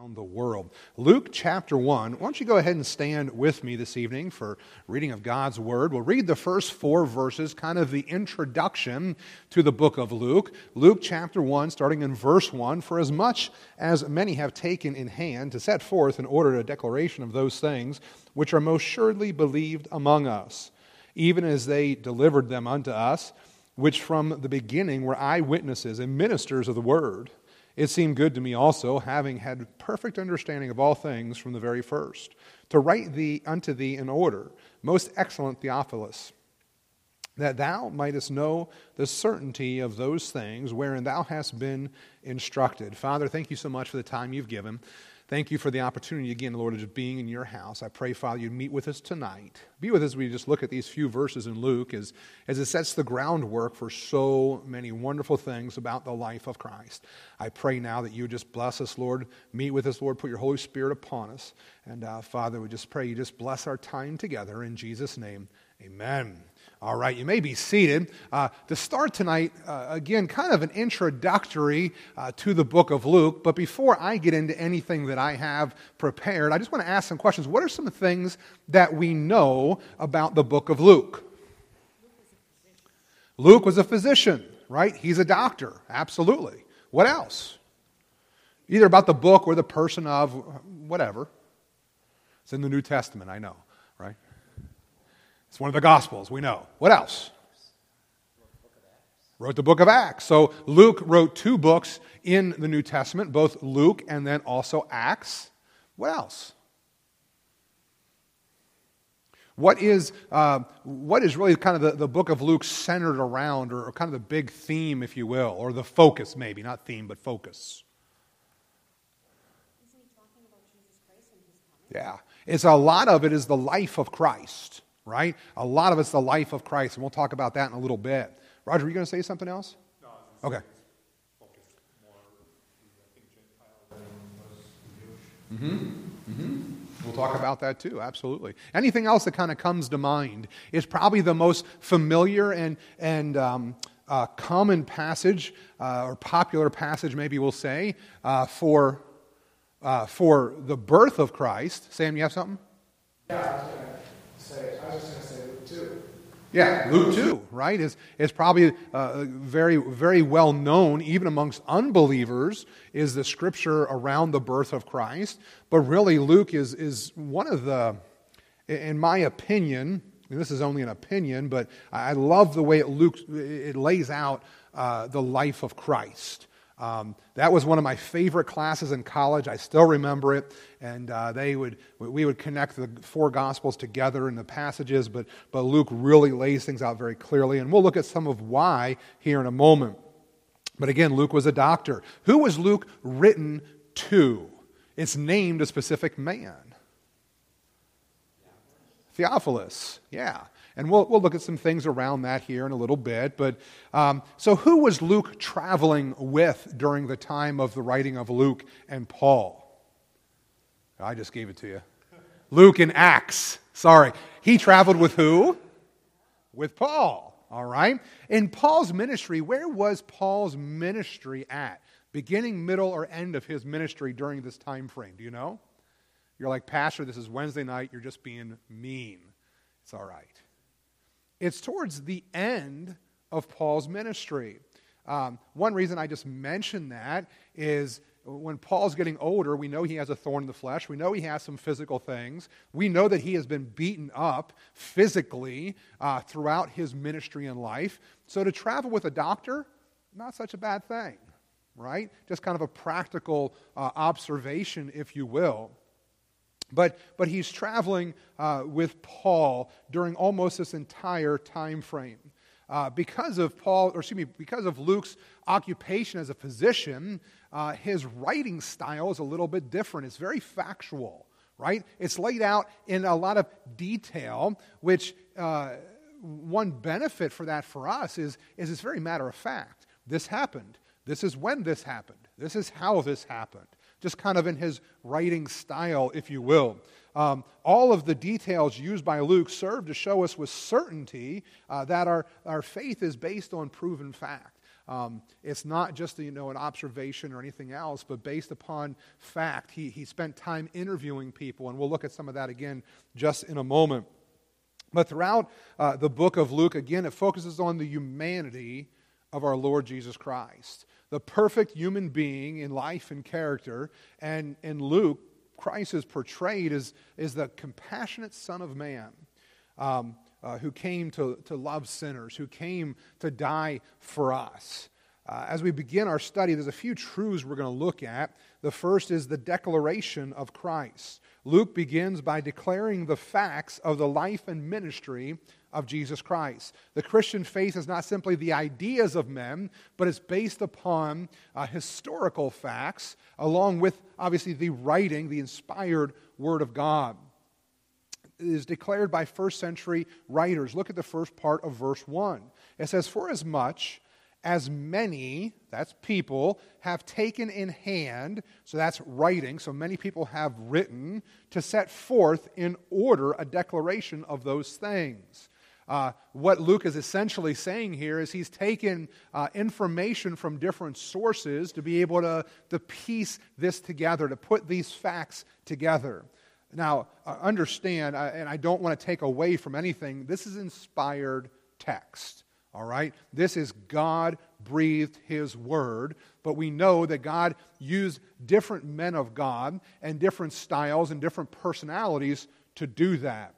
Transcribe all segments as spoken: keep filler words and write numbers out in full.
around the world. Luke chapter one. Why don't you go ahead and stand with me this evening for reading of God's Word. We'll read the first four verses, kind of the introduction to the book of Luke. Luke chapter one, starting in verse one. For as much as many have taken in hand to set forth in order a declaration of those things which are most surely believed among us, even as they delivered them unto us, which from the beginning were eyewitnesses and ministers of the word. It seemed good to me also, having had perfect understanding of all things from the very first, to write thee unto thee in order, most excellent Theophilus, that thou mightest know the certainty of those things wherein thou hast been instructed. Father, thank you so much for the time you've given. Thank you for the opportunity again, Lord, of just being in your house. I pray, Father, you'd meet with us tonight. Be with us as we just look at these few verses in Luke as, as it sets the groundwork for so many wonderful things about the life of Christ. I pray now that you just bless us, Lord. Meet with us, Lord. Put your Holy Spirit upon us. And uh, Father, we just pray you just bless our time together. In Jesus' name, amen. All right, you may be seated. Uh, to start tonight, uh, again, kind of an introductory uh, to the book of Luke. But before I get into anything that I have prepared, I just want to ask some questions. What are some things that we know about the book of Luke? Luke was a physician, right? He's a doctor, absolutely. What else? Either about the book or the person of whatever. It's in the New Testament, I know, right? It's one of the Gospels, we know. What else? Wrote the book of Acts. So Luke wrote two books in the New Testament, both Luke and then also Acts. What else? What is uh, what is really kind of the, the book of Luke centered around, or, or kind of the big theme, if you will, or the focus maybe, not theme, but focus? Isn't he talking about Jesus Christ and his coming? Yeah. It's a lot of it is the life of Christ. Right? A lot of it's the life of Christ, and we'll talk about that in a little bit. Roger, are you going to say something else? No, I was okay. Focused more, I think, Gentile than was Jewish. Mm-hmm. Mm-hmm. We'll talk about that too, absolutely. Anything else that kind of comes to mind is probably the most familiar and, and um, uh, common passage, uh, or popular passage, maybe we'll say, uh, for, uh, for the birth of Christ. Sam, you have something? Yeah. Say, I was just going to say Luke two. Yeah, Luke two, right, is, is probably uh, very, very well known, even amongst unbelievers, is the scripture around the birth of Christ. But really, Luke is, is one of the, in my opinion, and this is only an opinion, but I love the way it, Luke, it lays out uh, the life of Christ. Um, that was one of my favorite classes in college. I still remember it, and uh, they would we would connect the four Gospels together in the passages, but but Luke really lays things out very clearly, and we'll look at some of why here in a moment. But again, Luke was a doctor. Who was Luke written to? It's named a specific man. Theophilus, yeah. And we'll we'll look at some things around that here in a little bit. But um, so who was Luke traveling with during the time of the writing of Luke and Paul? I just gave it to you. Luke in Acts. Sorry. He traveled with who? With Paul. All right. In Paul's ministry, where was Paul's ministry at? Beginning, middle, or end of his ministry during this time frame? Do you know? You're like, Pastor, this is Wednesday night. You're just being mean. It's all right. It's towards the end of Paul's ministry. Um, one reason I just mentioned that is when Paul's getting older, we know he has a thorn in the flesh. We know he has some physical things. We know that he has been beaten up physically uh, throughout his ministry and life. So to travel with a doctor, not such a bad thing, right? Just kind of a practical uh, observation, if you will. But but he's traveling uh, with Paul during almost this entire time frame. Uh, because of Paul, or excuse me, because of Luke's occupation as a physician, uh, his writing style is a little bit different. It's very factual, right? It's laid out in a lot of detail, which uh, one benefit for that for us is, is it's very matter of fact. This happened. This is when this happened. This is how this happened. Just kind of in his writing style, if you will. Um, all of the details used by Luke serve to show us with certainty uh, that our, our faith is based on proven fact. Um, it's not just you know an observation or anything else, but based upon fact. He, he spent time interviewing people, and we'll look at some of that again just in a moment. But throughout uh, the book of Luke, again, it focuses on the humanity of our Lord Jesus Christ, the perfect human being in life and character. And in Luke, Christ is portrayed as, as the compassionate Son of Man, um, uh, who came to, to love sinners, who came to die for us. Uh, as we begin our study, there's a few truths we're going to look at. The first is the declaration of Christ. Luke begins by declaring the facts of the life and ministry of Jesus Christ. The Christian faith is not simply the ideas of men, but it's based upon uh, historical facts, along with, obviously, the writing, the inspired Word of God. It is declared by first century writers. Look at the first part of verse one. It says, "For as much as many," that's people, "have taken in hand," so that's writing, so many people have written, "to set forth in order a declaration of those things." Uh, what Luke is essentially saying here is he's taken uh, information from different sources to be able to, to piece this together, to put these facts together. Now, uh, understand, uh, and I don't want to take away from anything, this is inspired text. All right? This is God-breathed His Word, but we know that God used different men of God and different styles and different personalities to do that.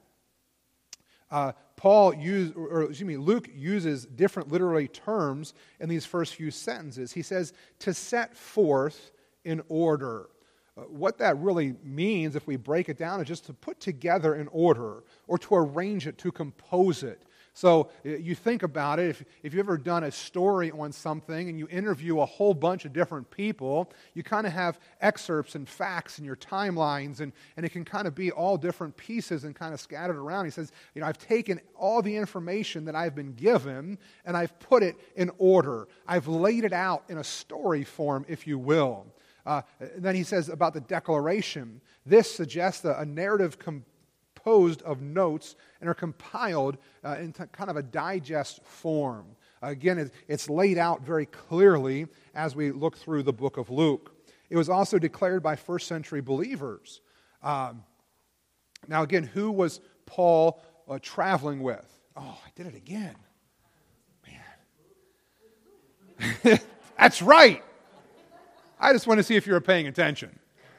Uh, Paul used, or excuse me, Luke uses different literary terms in these first few sentences. He says, to set forth in order. Uh, what that really means, if we break it down, is just to put together in order, or to arrange it, to compose it. So you think about it, if, if you've ever done a story on something and you interview a whole bunch of different people, you kind of have excerpts and facts in your timelines, and, and it can kind of be all different pieces and kind of scattered around. He says, you know, I've taken all the information that I've been given and I've put it in order. I've laid it out in a story form, if you will. Uh, then he says about the declaration. This suggests a, a narrative composed of notes and are compiled uh, into kind of a digest form. Again, it, it's laid out very clearly as we look through the book of Luke. It was also declared by first century believers. Um, now again, who was Paul uh, traveling with? Oh, I did it again. Man. That's right. I just want to see if you were paying attention.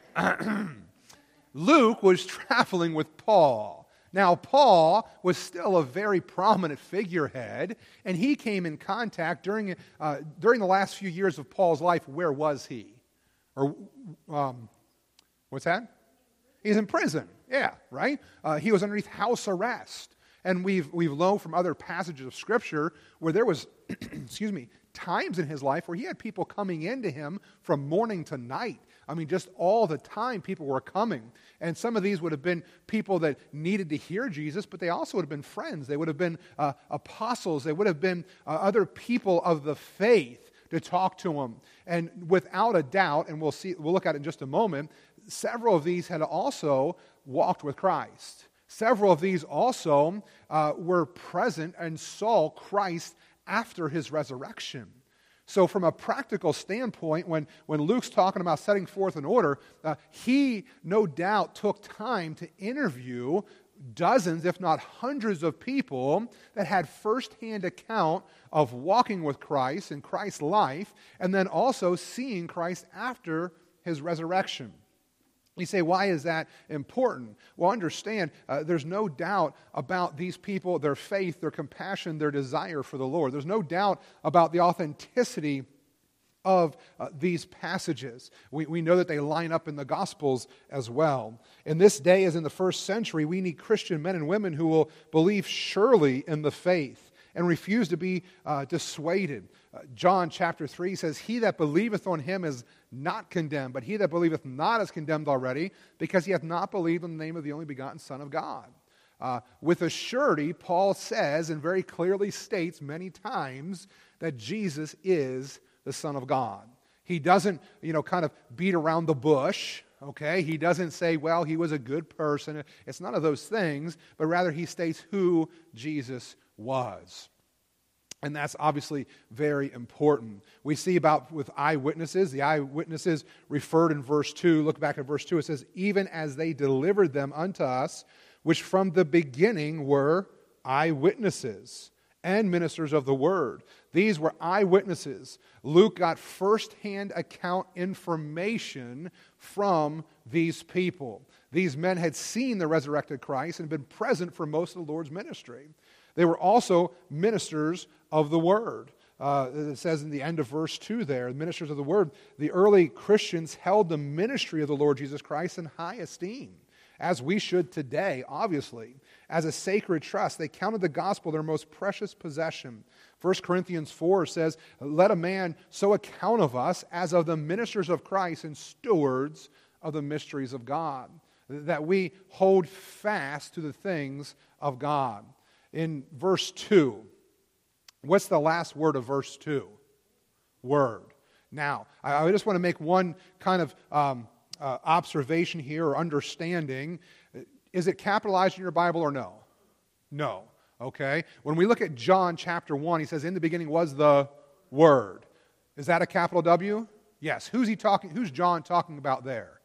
Luke was traveling with Paul. Now, Paul was still a very prominent figurehead, and he came in contact during, uh, during the last few years of Paul's life. Where was he? Or, um, what's that? He's in prison. Yeah, right? Uh, he was underneath house arrest. And we've, we've known from other passages of Scripture where there was, excuse me, times in his life where he had people coming into him from morning to night. I mean, just all the time people were coming. And some of these would have been people that needed to hear Jesus, but they also would have been friends. They would have been uh, apostles. They would have been uh, other people of the faith to talk to him. And without a doubt, and we'll see, we'll look at it in just a moment, several of these had also walked with Christ. Several of these also uh, were present and saw Christ after his resurrection. So from a practical standpoint, when, when Luke's talking about setting forth an order, uh, he no doubt took time to interview dozens, if not hundreds of people that had firsthand account of walking with Christ in Christ's life, and then also seeing Christ after his resurrection. You say, why is that important? Well, understand, uh, there's no doubt about these people, their faith, their compassion, their desire for the Lord. There's no doubt about the authenticity of uh, these passages. We, we know that they line up in the Gospels as well. In this day, as in the first century, we need Christian men and women who will believe surely in the faith and refuse to be uh, dissuaded. Uh, John chapter three says, he that believeth on him is not condemned, but he that believeth not is condemned already, because he hath not believed in the name of the only begotten Son of God. Uh, with a surety, Paul says and very clearly states many times that Jesus is the Son of God. He doesn't, you know, kind of beat around the bush, okay? He doesn't say, well, he was a good person. It's none of those things, but rather he states who Jesus was. And that's obviously very important. We see about with eyewitnesses, the eyewitnesses referred in verse two. Look back at verse two. It says, even as they delivered them unto us, which from the beginning were eyewitnesses and ministers of the word. These were eyewitnesses. Luke got firsthand account information from these people. These men had seen the resurrected Christ and been present for most of the Lord's ministry. They were also ministers of the word. Uh, it says in the end of verse two there, ministers of the word, the early Christians held the ministry of the Lord Jesus Christ in high esteem, as we should today, obviously. As a sacred trust, they counted the gospel their most precious possession. First Corinthians four says, let a man so account of us as of the ministers of Christ and stewards of the mysteries of God, that we hold fast to the things of God. In verse two, what's the last word of verse two? Word. Now, I, I just want to make one kind of um, uh, observation here or understanding. Is it capitalized in your Bible or no? No. Okay. When we look at John chapter one, he says, in the beginning was the Word. Is that a capital W? Yes. Who's he talking? Who's John talking about there?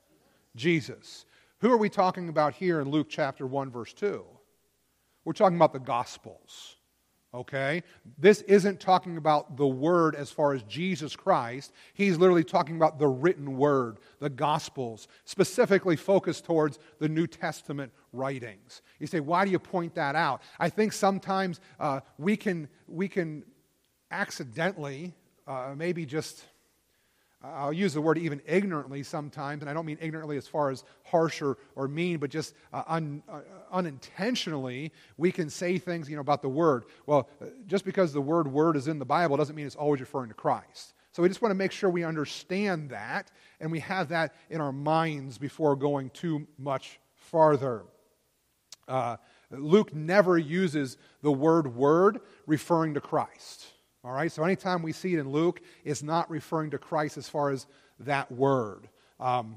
Jesus. Who are we talking about here in Luke chapter one, verse two? We're talking about the Gospels, okay? This isn't talking about the Word as far as Jesus Christ. He's literally talking about the written Word, the Gospels, specifically focused towards the New Testament writings. You say, why do you point that out? I think sometimes uh, we can we can accidentally, uh, maybe just, I'll use the word even ignorantly sometimes, and I don't mean ignorantly as far as harsh or, or mean, but just uh, un, uh, unintentionally, we can say things, you know, about the Word. Well, uh, just because the word Word is in the Bible doesn't mean it's always referring to Christ. So we just want to make sure we understand that, and we have that in our minds before going too much farther. Uh, Luke never uses the word Word referring to Christ. All right, so anytime we see it in Luke, it's not referring to Christ as far as that word. Um,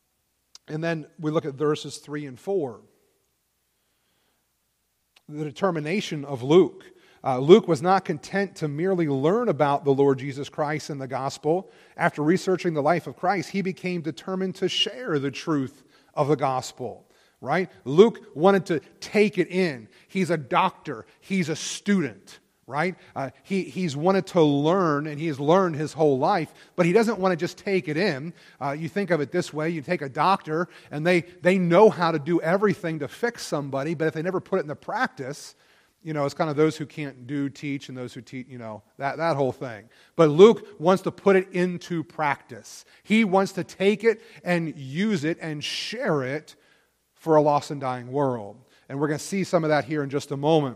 and then we look at verses three and four. The determination of Luke. Uh, Luke was not content to merely learn about the Lord Jesus Christ and the gospel. After researching the life of Christ, he became determined to share the truth of the gospel. Right? Luke wanted to take it in. He's a doctor. He's a student. Right? Uh, he, he's wanted to learn, and he has learned his whole life, but he doesn't want to just take it in. Uh, you think of it this way, you take a doctor, and they, they know how to do everything to fix somebody, but if they never put it into practice, you know, it's kind of those who can't do teach and those who teach, you know, that, that whole thing. But Luke wants to put it into practice. He wants to take it and use it and share it for a lost and dying world. And we're going to see some of that here in just a moment.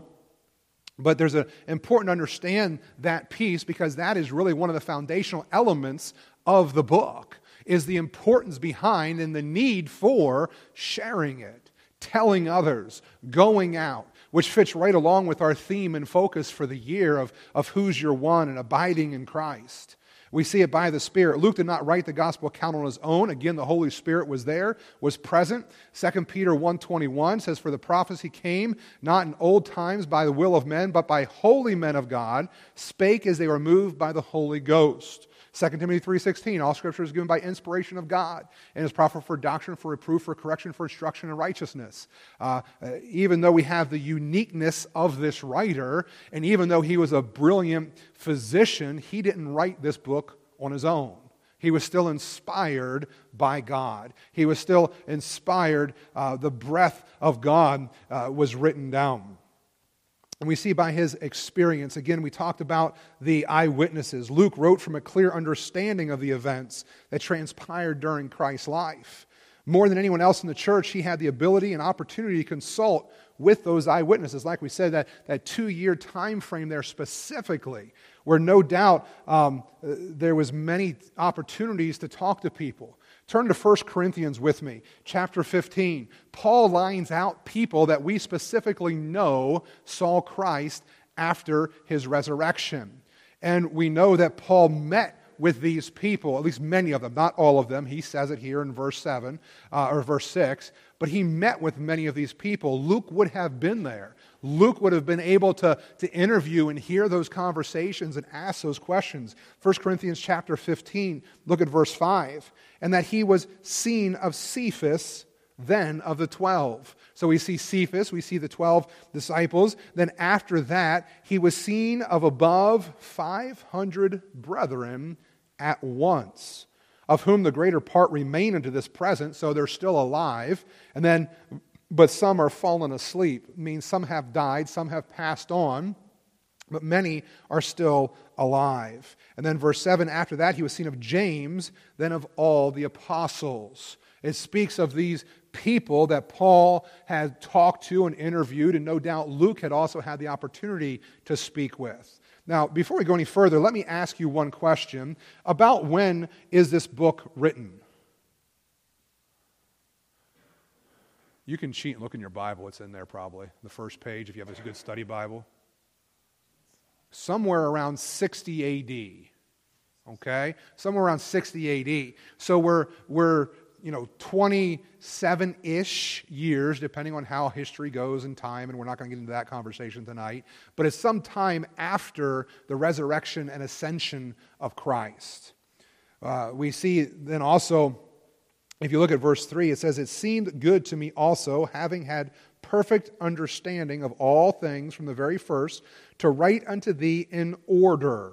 But there's an important to understand that piece, because that is really one of the foundational elements of the book, is the importance behind and the need for sharing it, telling others, going out, which fits right along with our theme and focus for the year of, of who's your one and abiding in Christ. We see it by the Spirit. Luke did not write the gospel account on his own. Again, the Holy Spirit was there, was present. Second Peter one twenty-one says, for the prophecy came not in old times by the will of men, but by holy men of God, spake as they were moved by the Holy Ghost. Second Timothy three sixteen, all Scripture is given by inspiration of God and is profitable for doctrine, for reproof, for correction, for instruction in righteousness. Uh, uh, even though we have the uniqueness of this writer, and even though he was a brilliant physician, he didn't write this book on his own. He was still inspired by God. He was still inspired. Uh, the breath of God uh, was written down. And we see by his experience, again, we talked about the eyewitnesses. Luke wrote from a clear understanding of the events that transpired during Christ's life. More than anyone else in the church, he had the ability and opportunity to consult with those eyewitnesses. Like we said, that, that two-year time frame there specifically, where no doubt um, there was many opportunities to talk to people. Turn to First Corinthians with me, chapter fifteen. Paul lines out people that we specifically know saw Christ after his resurrection. And we know that Paul met with these people, at least many of them, not all of them. He says it here in verse seven, uh, or verse six, but he met with many of these people. Luke would have been there. Luke would have been able to, to interview and hear those conversations and ask those questions. First Corinthians chapter fifteen, look at verse five. And that he was seen of Cephas, then of the twelve. So we see Cephas, we see the twelve disciples. Then after that, he was seen of above five hundred brethren at once, of whom the greater part remain unto this present, so they're still alive. And then, but some are fallen asleep. It means some have died, some have passed on, but many are still alive. And then verse seven, after that, he was seen of James, then of all the apostles. It speaks of these people that Paul had talked to and interviewed, and no doubt Luke had also had the opportunity to speak with. Now, before we go any further, let me ask you one question. About when is this book written? You can cheat and look in your Bible. It's in there probably, the first page, if you have a good study Bible. Somewhere around sixty A D. Okay? Somewhere around sixty A D. So we're, we're you know, twenty-seven-ish years, depending on how history goes in time, and we're not going to get into that conversation tonight, but it's some time after the resurrection and ascension of Christ. Uh, we see then also, if you look at verse three, it says, "It seemed good to me also, having had perfect understanding of all things from the very first, to write unto thee in order."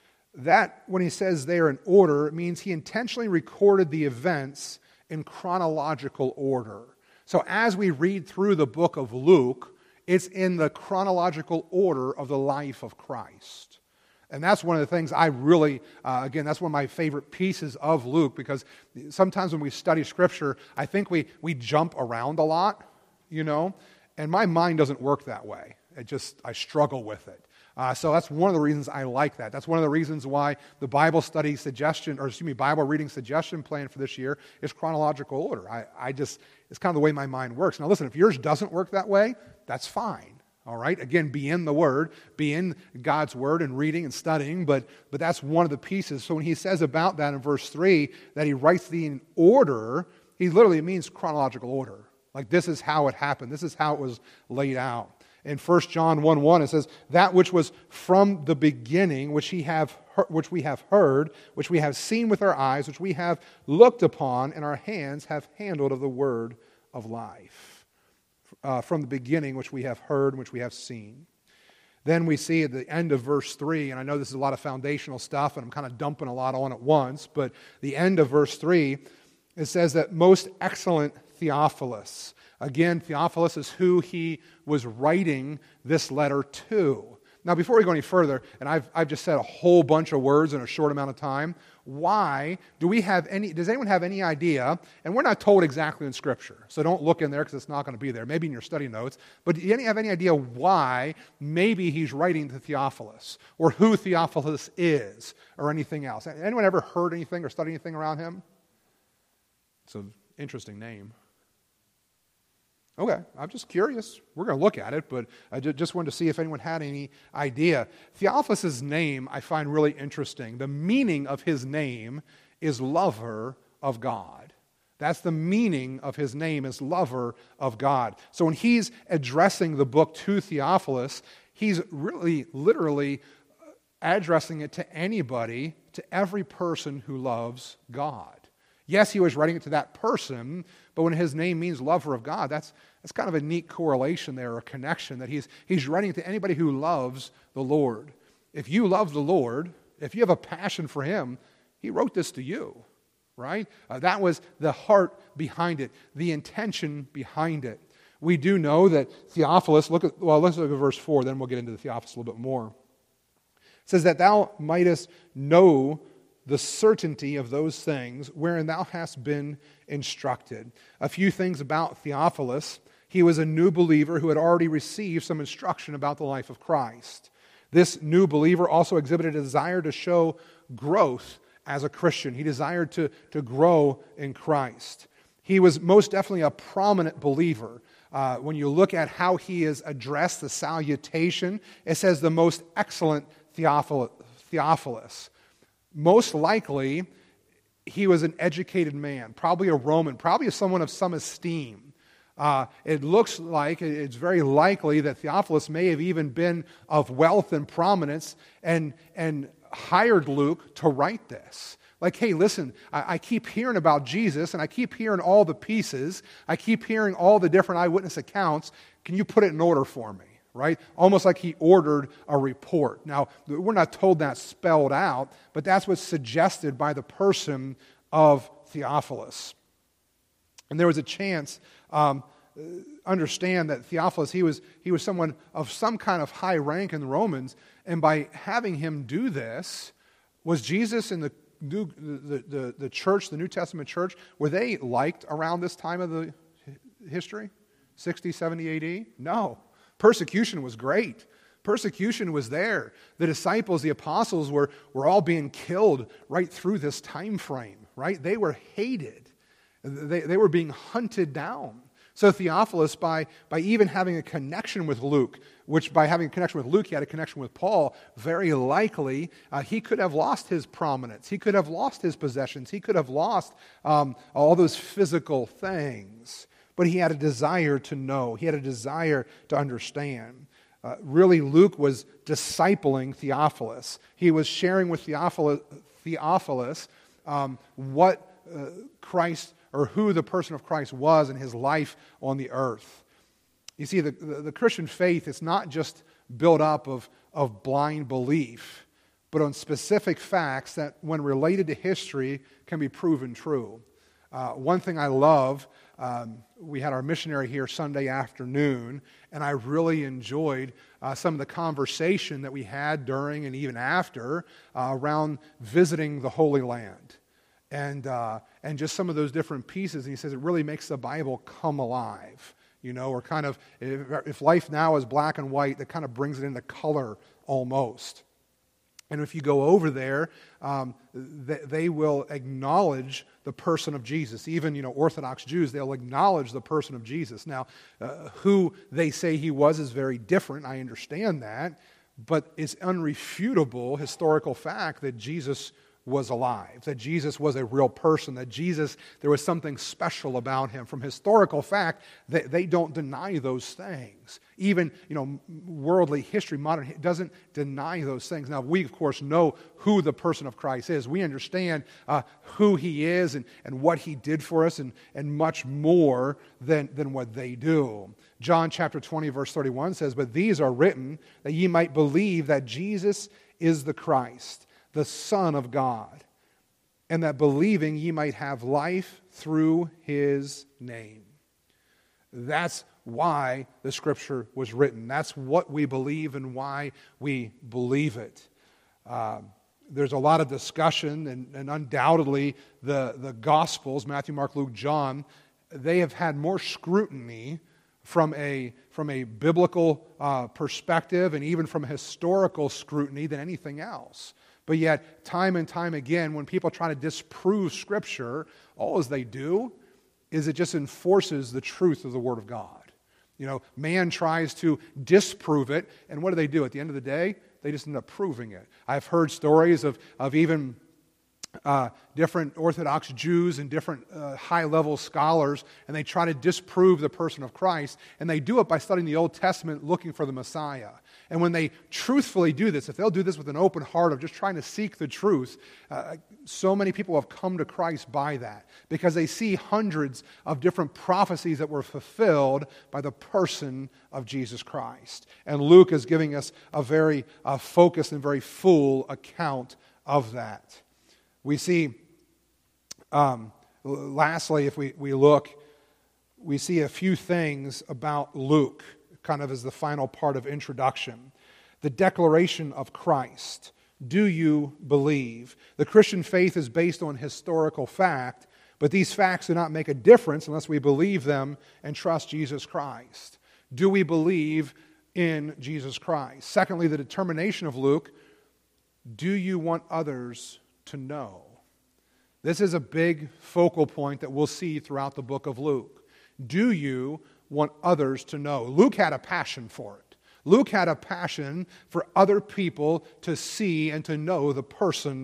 That, when he says there in order, it means he intentionally recorded the events in chronological order. So as we read through the book of Luke, it's in the chronological order of the life of Christ. And that's one of the things I really, uh, again, that's one of my favorite pieces of Luke, because sometimes when we study Scripture, I think we, we jump around a lot, you know, and my mind doesn't work that way. It just, I struggle with it. Uh, so that's one of the reasons I like that. That's one of the reasons why the Bible study suggestion, or excuse me, Bible reading suggestion plan for this year is chronological order. I, I just, it's kind of the way my mind works. Now listen, if yours doesn't work that way, that's fine. All right? Again, be in the Word, be in God's Word and reading and studying, but, but that's one of the pieces. So when he says about that in verse three, that he writes the in order, he literally means chronological order. Like this is how it happened. This is how it was laid out. In First John one one, it says, "That which was from the beginning, which, he have, which we have heard, which we have seen with our eyes, which we have looked upon, and our hands have handled of the word of life." Uh, from the beginning, which we have heard, which we have seen. Then we see at the end of verse three, and I know this is a lot of foundational stuff, and I'm kind of dumping a lot on at once, but the end of verse three, it says that most excellent Theophilus. Again, Theophilus is who he was writing this letter to. Now, before we go any further, and I've, I've just said a whole bunch of words in a short amount of time, why do we have any, does anyone have any idea, and we're not told exactly in Scripture, so don't look in there because it's not going to be there, maybe in your study notes, but do you have any idea why maybe he's writing to Theophilus, or who Theophilus is, or anything else? Anyone ever heard anything or studied anything around him? It's an interesting name. Okay, I'm just curious. We're going to look at it, but I just wanted to see if anyone had any idea. Theophilus' name I find really interesting. The meaning of his name is lover of God. That's the meaning of his name, is lover of God. So when he's addressing the book to Theophilus, he's really, literally addressing it to anybody, to every person who loves God. Yes, he was writing it to that person, but when his name means lover of God, that's that's kind of a neat correlation there, a connection, that he's he's writing to anybody who loves the Lord. If you love the Lord, if you have a passion for him, he wrote this to you, right? Uh, that was the heart behind it, the intention behind it. We do know that Theophilus, look at, well, let's look at verse four, then we'll get into the Theophilus a little bit more. It says that thou mightest know the certainty of those things wherein thou hast been instructed. A few things about Theophilus. He was a new believer who had already received some instruction about the life of Christ. This new believer also exhibited a desire to show growth as a Christian. He desired to, to grow in Christ. He was most definitely a prominent believer. Uh, when you look at how he is addressed, the salutation, it says the most excellent Theophilus. Theophilus. most likely he was an educated man, probably a Roman, probably someone of some esteem. Uh, it looks like, it's very likely that Theophilus may have even been of wealth and prominence and, and hired Luke to write this. Like, hey, listen, I, I keep hearing about Jesus, and I keep hearing all the pieces. I keep hearing all the different eyewitness accounts. Can you put it in order for me? Right? Almost like he ordered a report. Now, we're not told that spelled out, but that's what's suggested by the person of Theophilus. And there was a chance, um, understand that Theophilus, he was, he was someone of some kind of high rank in the Romans, and by having him do this, was Jesus in the New, the, the, the church, the New Testament church, were they liked around this time of the history? sixty, seventy A D? No. Persecution was great. Persecution was there. The disciples, the apostles were, were all being killed right through this time frame, right? They were hated. They, they were being hunted down. So Theophilus, by, by even having a connection with Luke, which by having a connection with Luke, he had a connection with Paul, very likely uh, he could have lost his prominence. He could have lost his possessions. He could have lost um, all those physical things. But he had a desire to know. He had a desire to understand. Uh, really, Luke was discipling Theophilus. He was sharing with Theophilus, Theophilus um, what uh, Christ or who the person of Christ was in his life on the earth. You see, the, the, the Christian faith is not just built up of, of blind belief, but on specific facts that, when related to history, can be proven true. Uh, one thing I love, um, we had our missionary here Sunday afternoon, and I really enjoyed uh, some of the conversation that we had during and even after uh, around visiting the Holy Land. And uh, and just some of those different pieces. And he says it really makes the Bible come alive. You know, or kind of, if, if life now is black and white, that kind of brings it into color almost. And if you go over there, um, they, they will acknowledge the person of Jesus. Even, you know, Orthodox Jews, they'll acknowledge the person of Jesus. Now, uh, who they say he was is very different. I understand that. But it's unrefutable historical fact that Jesus was alive, that Jesus was a real person, that Jesus, there was something special about him. From historical fact, they, they don't deny those things. Even, you know, worldly history, modern, doesn't deny those things. Now, we, of course, know who the person of Christ is. We understand uh, who he is and, and what he did for us, and, and much more than, than what they do. John chapter twenty, verse thirty-one says, "But these are written that ye might believe that Jesus is the Christ, the Son of God, and that believing ye might have life through his name." That's why the Scripture was written. That's what we believe and why we believe it. Uh, there's a lot of discussion, and, and undoubtedly the, the Gospels, Matthew, Mark, Luke, John, they have had more scrutiny from a, from a biblical uh, perspective and even from a historical scrutiny than anything else. But yet, time and time again, when people try to disprove Scripture, all as they do is it just enforces the truth of the Word of God. You know, man tries to disprove it, and what do they do? At the end of the day, they just end up proving it. I've heard stories of, of even uh, different Orthodox Jews and different uh, high-level scholars, and they try to disprove the person of Christ, and they do it by studying the Old Testament looking for the Messiah. And when they truthfully do this, if they'll do this with an open heart of just trying to seek the truth, uh, so many people have come to Christ by that, because they see hundreds of different prophecies that were fulfilled by the person of Jesus Christ. And Luke is giving us a very uh, focused and very full account of that. We see, um, lastly, if we, we look, we see a few things about Luke, kind of as the final part of introduction. The declaration of Christ. Do you believe? The Christian faith is based on historical fact, but these facts do not make a difference unless we believe them and trust Jesus Christ. Do we believe in Jesus Christ? Secondly, the determination of Luke. Do you want others to know? This is a big focal point that we'll see throughout the book of Luke. Do you want others to know? Luke had a passion for it. Luke had a passion for other people to see and to know the person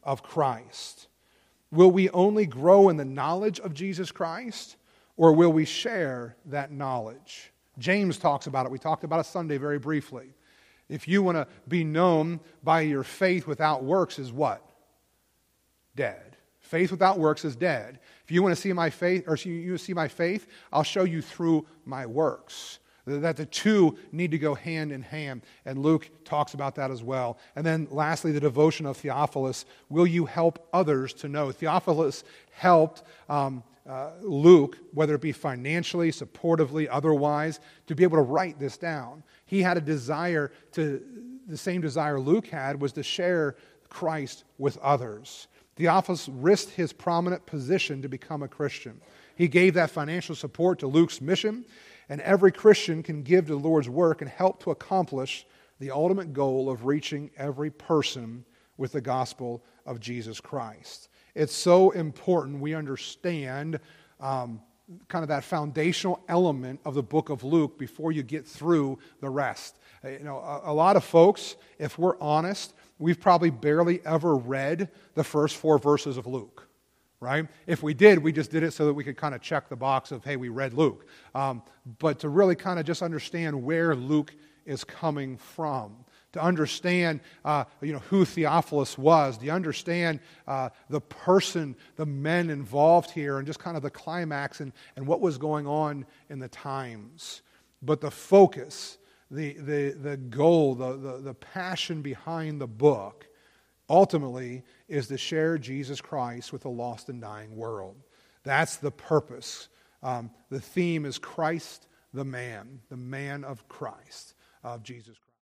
of Christ? Will we only grow in the knowledge of Jesus Christ, or will we share that knowledge? James talks about it. We talked about it Sunday very briefly. If you want to be known by your faith without works is what? Dead. Faith without works is dead. If you want to see my faith, or you see my faith, I'll show you through my works. That the two need to go hand in hand. And Luke talks about that as well. And then lastly, the devotion of Theophilus. Will you help others to know? Theophilus helped um, uh, Luke, whether it be financially, supportively, otherwise, to be able to write this down. He had a desire to, the same desire Luke had, was to share Christ with others. Theophilus risked his prominent position to become a Christian. He gave that financial support to Luke's mission. And every Christian can give to the Lord's work and help to accomplish the ultimate goal of reaching every person with the gospel of Jesus Christ. It's so important we understand um, kind of that foundational element of the book of Luke before you get through the rest. You know, a, a lot of folks, if we're honest, we've probably barely ever read the first four verses of Luke. Right? If we did, we just did it so that we could kind of check the box of, hey, we read Luke. Um, but to really kind of just understand where Luke is coming from, to understand uh, you know, who Theophilus was, to understand uh, the person, the men involved here, and just kind of the climax and, and what was going on in the times. But the focus, the, the, the goal, the, the, the passion behind the book ultimately is to share Jesus Christ with a lost and dying world. That's the purpose. Um, the theme is Christ the man, the man of Christ, of Jesus Christ.